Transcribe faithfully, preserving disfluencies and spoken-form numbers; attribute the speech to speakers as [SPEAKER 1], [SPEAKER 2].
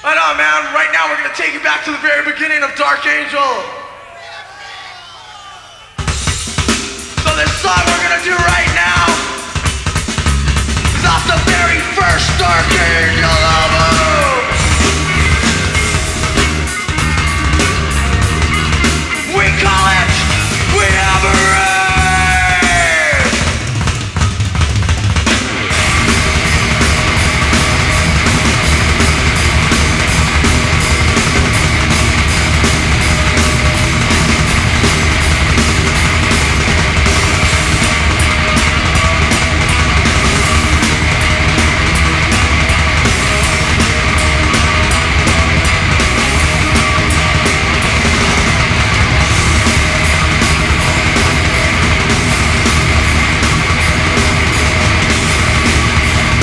[SPEAKER 1] Right on, man. Right now we're gonna take you back to the very beginning of Dark Angel. So this song we're gonna do right now is off the very first Dark Angel